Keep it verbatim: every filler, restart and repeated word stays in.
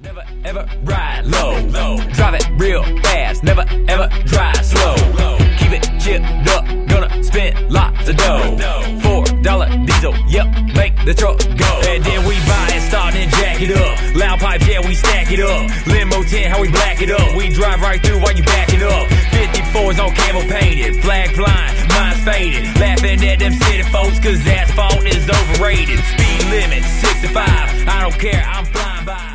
Never ever ride low, low. Drive it real fast, never ever drive slow. Keep it chipped up, gonna spend lots of dough. Four dollar diesel, yep, make the truck go. And then we buy it, start and jack it up. Loud pipes, yeah, we stack it up. Limo ten, how we black it up. We drive right through while you back it up. fifty-fours on camel painted, flag flying, mine's faded. Laughing at them city folks, cause asphalt is overrated. Speed limit, sixty-five, I don't care, I'm flying by.